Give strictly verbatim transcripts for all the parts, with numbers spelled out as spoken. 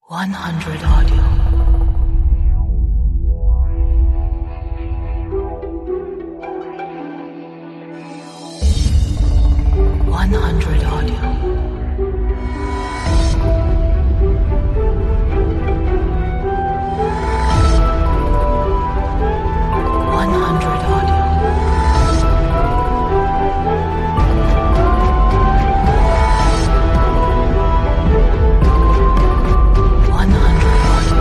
one hundred Audio. one hundred Audio. one hundred Audio. one hundred Audio.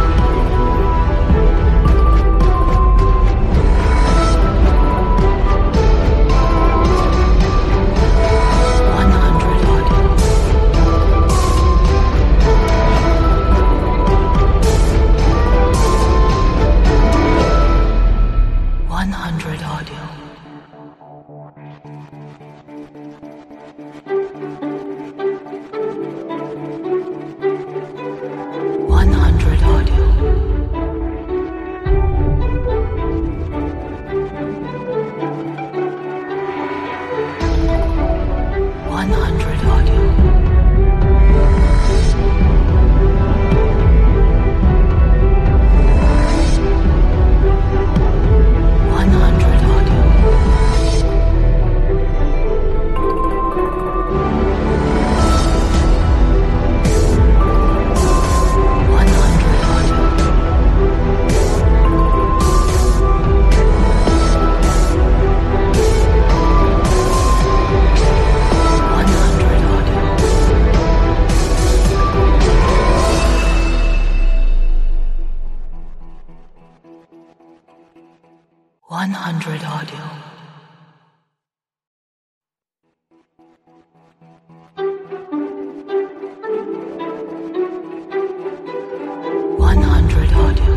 one hundred Audio. one hundred Audio. one hundred Audio. one hundred Audio. one hundred Audio. one hundred Audio. one hundred Audio. one hundred Audio. one hundred Audio.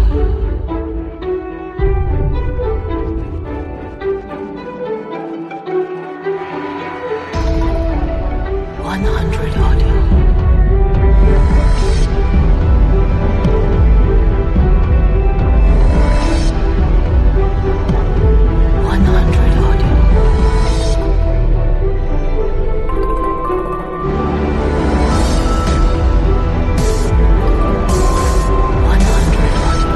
one hundred Audio. one hundred Audio. one hundred Audio.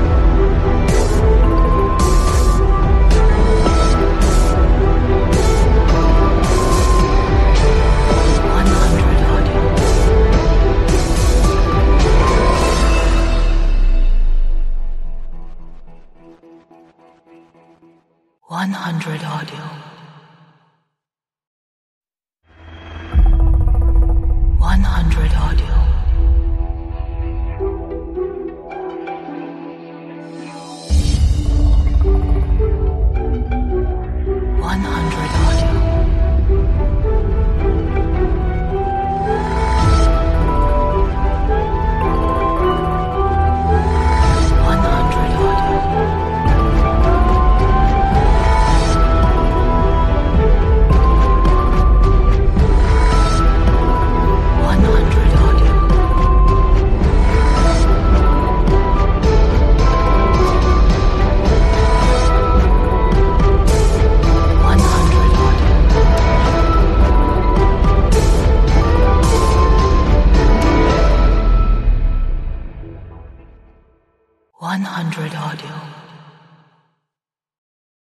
one hundred Audio. one hundred Audio.